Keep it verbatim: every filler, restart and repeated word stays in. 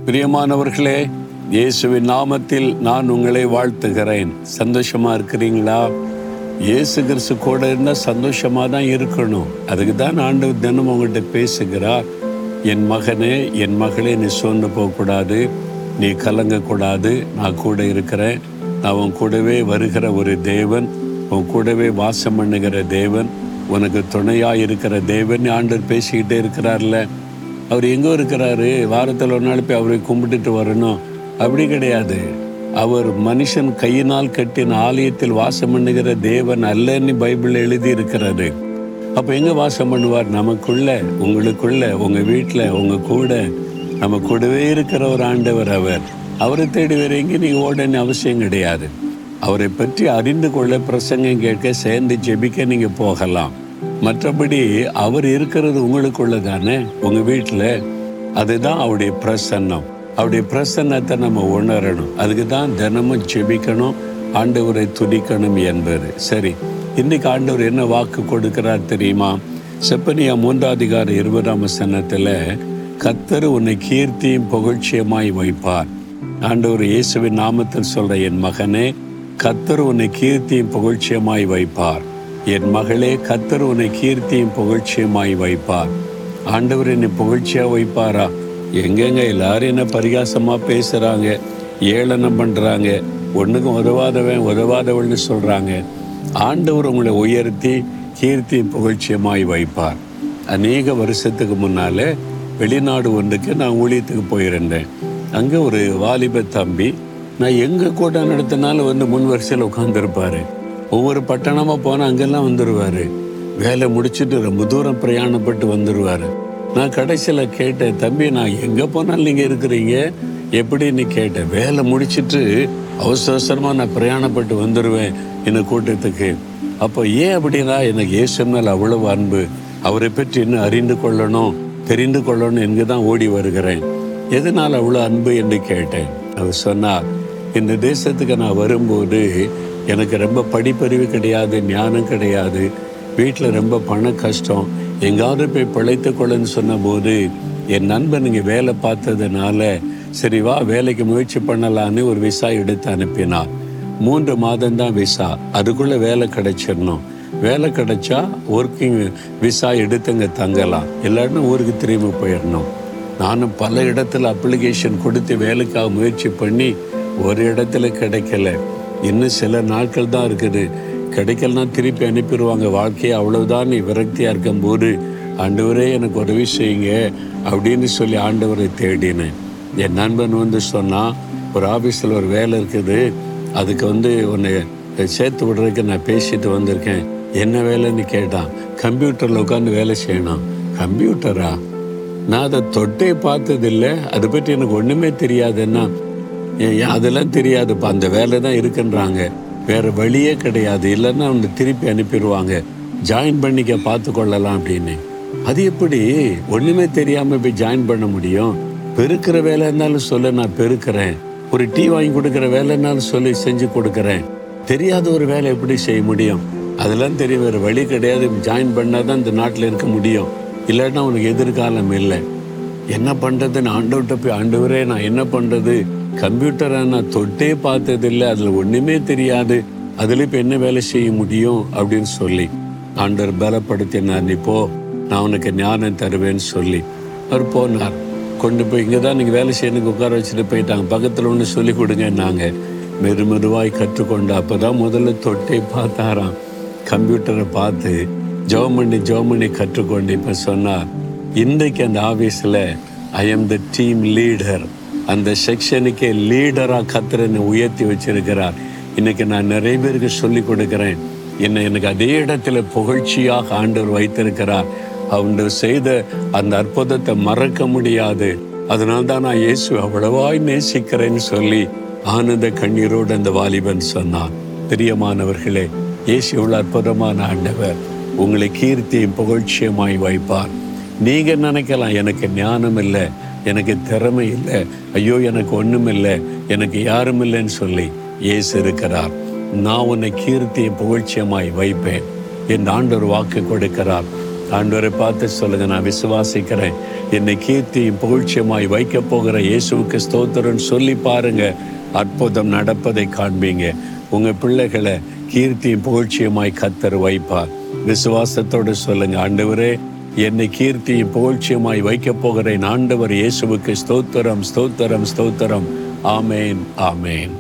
பிரியமானவர்களே, இயேசுவின் நாமத்தில் நான் உங்களை வாழ்த்துகிறேன். சந்தோஷமா இருக்கிறீங்களா? இயேசு கிறிஸ்து கூட இருந்தால் சந்தோஷமா தான் இருக்கணும். அதுக்கு தான் ஆண்டவர் தினம் உங்கள்கிட்ட பேசுகிறார். என் மகனே, என் மகளே, நீ சோர்ந்து போகக்கூடாது, நீ கலங்கக்கூடாது, நான் கூட இருக்கிறேன். நான் உன் கூடவே வருகிற ஒரு தேவன், உன் கூடவே வாசம் பண்ணுகிற தேவன், உனக்கு துணையாக இருக்கிற தேவன் ஆண்டவர் பேசிக்கிட்டே இருக்கிறார்ல. அவர் எங்கே இருக்கிறாரு? வாரத்தில் ஒரு நாள் போய் அவரை கும்பிட்டுட்டு வரணும் அப்படி கிடையாது. அவர் மனுஷன் கையினால் கட்டின ஆலயத்தில் வாசம் பண்ணுகிற தேவன் அல்லன்னு பைபிளில் எழுதி இருக்கிறாரு. அப்போ எங்கே வாசம் பண்ணுவார்? நமக்குள்ள, உங்களுக்குள்ள, உங்கள் வீட்டில், உங்கள் கூட, நம்ம கூடவே இருக்கிற ஒரு ஆண்டவர். அவர் அவரை தேடி வேற எங்கேயும் நீங்கள் ஓடன்னு அவசியம் கிடையாது. அவரை பற்றி அறிந்து கொள்ள, பிரசங்கம் கேட்க, சேர்ந்து ஜெபிக்க நீங்கள் போகலாம். மற்றபடி அவர் இருக்கிறது உங்களுக்குள்ள தானே, உங்கள் வீட்டில். அதுதான் அவருடைய பிரசன்னம். அவருடைய பிரசன்னத்தை நம்ம உணரணும். அதுக்கு தான் தினமும் ஜெபிக்கணும், ஆண்டவரை துதிக்கணும் என்பது. சரி, இன்னைக்கு ஆண்டவர் என்ன வாக்கு கொடுக்கிறார் தெரியுமா? செப்பனியா மூன்றாம் அதிகாரம் இருபதாம் வசனத்தில், கர்த்தர் உன்னை கீர்த்தியும் புகழ்ச்சியுமாய் வைப்பார். ஆண்டவர் இயேசுவின் நாமத்தில் சொல்ற, என் மகனே, கர்த்தர் உன்னை கீர்த்தியும் புகழ்ச்சியுமாய் வைப்பார். என் மகளே, கர்த்தர் உன்னை கீர்த்தியும் புகழ்ச்சியுமாய் வைப்பார். ஆண்டவர் என்னை புகழ்ச்சியா வைப்பாரா? எங்கெங்க எல்லாரும் என்ன பரிகாசமா பேசுறாங்க, ஏளனம் பண்றாங்க, ஒண்ணுக்கும் உதவாதவன் உதவாதவள்னு சொல்றாங்க. ஆண்டவர் உங்களை உயர்த்தி கீர்த்தியும் புகழ்ச்சியுமாய் வைப்பார். அநேக வருஷத்துக்கு முன்னாலே வெளிநாடு ஒன்றுக்கு நான் ஊழியத்துக்கு போயிருந்தேன். அங்கே ஒரு வாலிப தம்பி, நான் எங்கே கூட நடத்தினாலும் வந்து முன் வரிசையில் உட்காந்துருப்பாரு. ஒவ்வொரு பட்டணமாக போனால் அங்கெல்லாம் வந்துடுவார். வேலை முடிச்சுட்டு ரொம்ப தூரம் பிரயாணப்பட்டு வந்துடுவார். நான் கடைசியில் கேட்டேன், தம்பி, நான் எங்கே போனாலும் நீங்கள் இருக்கிறீங்க எப்படின்னு கேட்டேன். வேலை முடிச்சுட்டு அவசர அவசரமாக நான் பிரயாணப்பட்டு வந்துடுவேன் இந்த கூட்டத்துக்கு. அப்போ ஏன் அப்படின்னா, எனக்கு இயேசு மேல் அவ்வளவு அன்பு, அவரை பற்றி இன்னும் அறிந்து கொள்ளணும், தெரிந்து கொள்ளணும் என்கு தான் ஓடி வருகிறேன். எதனால் அவ்வளோ அன்பு என்று கேட்டேன். அவர் சொன்னார், இந்த தேசத்துக்கு நான் வரும்போது எனக்கு ரொம்ப படிப்பறிவு கிடையாது, ஞானம் கிடையாது, வீட்டில் ரொம்ப பண கஷ்டம், எங்காவது போய் பிழைத்து கொள்ளுன்னு சொன்னபோது என் நண்பன் இங்கே வேலை பார்த்ததுனால, சரி வா வேலைக்கு முயற்சி பண்ணலான்னு ஒரு விசா எடுத்து அனுப்பினார். மூன்று மாதம்தான் விசா, அதுக்குள்ளே வேலை கிடைச்சிடணும். வேலை கிடைச்சா ஒர்க்கிங் விசா எடுத்து அங்கே தங்கலாம், இல்லைன்னா ஊருக்கு திரும்பி போயிடணும். நானும் பல இடத்துல அப்ளிகேஷன் கொடுத்து வேலைக்காக முயற்சி பண்ணி ஒரு இடத்துல கிடைக்கல. இன்னும் சில நாட்கள் தான் இருக்குது, கிடைக்கலனா திருப்பி அனுப்பிடுவாங்க. வாழ்க்கையை அவ்வளவுதான் நீ விரக்தியாக இருக்கும்போது, ஆண்டவரே எனக்கு உதவி செய்யுங்க அப்படின்னு சொல்லி ஆண்டவரை தேடினேன். என் நண்பன் வந்து சொன்னான், ஒரு ஆஃபீஸில் ஒரு வேலை இருக்குது, அதுக்கு வந்து உன்னை சேர்த்து விடுறதுக்கு நான் பேசிட்டு வந்திருக்கேன். என்ன வேலைன்னு கேட்டான். கம்ப்யூட்டரில் உட்காந்து வேலை செய்யணும். கம்ப்யூட்டரா? நான் அதை தொட்டே பார்த்ததில்லை, அதை பற்றி எனக்கு ஒன்றுமே தெரியாதுன்னா. அதெல்லாம் தெரியாதுப்பா, அந்த வேலை தான் இருக்குன்றாங்க, வேற வழியே கிடையாது, இல்லைன்னா அவங்க திருப்பி அனுப்பிடுவாங்க, ஜாயின் பண்ணிக்க பார்த்து கொள்ளலாம் அப்படின்னு. அது எப்படி ஒன்றுமே தெரியாமல் போய் ஜாயின் பண்ண முடியும்? பெருக்கிற வேலை இருந்தாலும் சொல்ல, நான் பெருக்கிறேன். ஒரு டீ வாங்கி கொடுக்குற வேலைன்னாலும் சொல்லி செஞ்சு கொடுக்குறேன். தெரியாத ஒரு வேலை எப்படி செய்ய முடியும்? அதெல்லாம் தெரியும், வேறு வழி கிடையாது, ஜாயின் பண்ணால் தான் இந்த நாட்டில் இருக்க முடியும், இல்லைன்னா உனக்கு எதிர்காலம் இல்லை. என்ன பண்ணுறதுன்னு ஆண்டவர்கிட்ட போய், ஆண்டவரே நான் என்ன பண்ணுறது, கம்ப்யூட்டரை நான் தொட்டே பார்த்ததில்லை, அதில் ஒன்றுமே தெரியாது, அதில் இப்போ என்ன வேலை செய்ய முடியும் அப்படின்னு சொல்லி ஆண்டவர் பலப்படுத்தினார். நீ போ, நான் உனக்கு ஞானம் தருவேன்னு சொல்லி அவர் போனார். கொண்டு போய் இங்கே தான் நீங்கள் வேலை செய்யணுக்கு உட்கார வச்சுட்டு போயிட்டாங்க. பக்கத்தில் ஒன்று சொல்லி கொடுங்க. நாங்கள் மெது மெதுவாய் கற்றுக்கொண்டு அப்போ தான் முதல்ல தொட்டே பார்த்தாராம். கம்ப்யூட்டரை பார்த்து ஜெபம் பண்ணி ஜெபம் பண்ணி கற்றுக்கொண்டு இப்போ சொன்னார், இன்றைக்கு அந்த ஆஃபீஸில் I am the team leader, அந்த செக்ஷனுக்கே லீடராக கர்த்தர் என்னை உயர்த்தி வச்சிருக்கிறார். இன்னைக்கு நான் நிறைய பேருக்கு சொல்லி கொடுக்குறேன். என்னை எனக்கு அதே இடத்துல புகழ்ச்சியாக ஆண்டவர் வைத்திருக்கிறார். அவர் செய்த அந்த அற்புதத்தை மறக்க முடியாது. அதனால தான் நான் இயேசு அவ்வளவாய் நேசிக்கிறேன்னு சொல்லி ஆனந்த கண்ணீரோடு அந்த வாலிபன் சொன்னான். பிரியமானவர்களே, இயேசு இவ்வளோ அற்புதமான ஆண்டவர், உங்களை கீர்த்தியும் புகழ்ச்சியுமாய் வைப்பார். நீங்க நினைக்கலாம், எனக்கு ஞானம் இல்லை, எனக்கு திறமை இல்லை, ஐயோ எனக்கு ஒன்றும் இல்லை, எனக்கு யாரும் இல்லைன்னு சொல்லி. இயேசு இருக்கிறார். நான் உன்னை கீர்த்தியும் புகழ்ச்சியமாய் வைப்பேன். என் ஆண்டவர் வாக்கு கொடுக்கிறார். ஆண்டவரை பார்த்து சொல்லுங்க, நான் விசுவாசிக்கிறேன், என்னை கீர்த்தியும் புகழ்ச்சியுமாய் வைக்க போகிற இயேசுவுக்கு ஸ்தோத்திரம் சொல்லி பாருங்க. அற்புதம் நடப்பதை காண்பீங்க. உங்க பிள்ளைகளை கீர்த்தியும் புகழ்ச்சியுமாய் கர்த்தர் வைப்பார். விசுவாசத்தோடு சொல்லுங்க, ஆண்டவரே, என்னை கீர்த்தியும் புகழ்ச்சியுமாய் வைக்க போகிறேன். ஆண்டவர் இயேசுவுக்கு ஸ்தோத்திரம், ஸ்தோத்திரம், ஸ்தோத்திரம். ஆமேன், ஆமேன்.